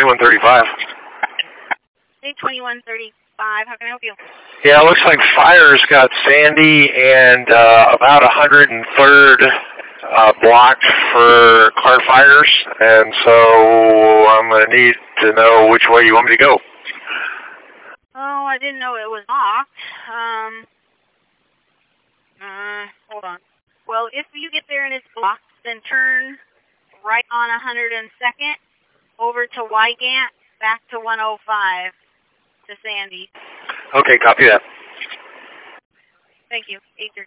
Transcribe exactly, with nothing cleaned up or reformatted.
twenty-one thirty-five. A twenty-one thirty-five, how can I help you? Yeah, it looks like fire's got Sandy and uh, about one hundred third uh, blocked for car fires, and so I'm going to need to know which way you want me to go. Oh, I didn't know it was locked. Um, uh, hold on. Well, if you get there and it's blocked, then turn right on one hundred second over to Wygant, back to one oh five to Sandy. Okay, copy that. Thank you. eight thirty.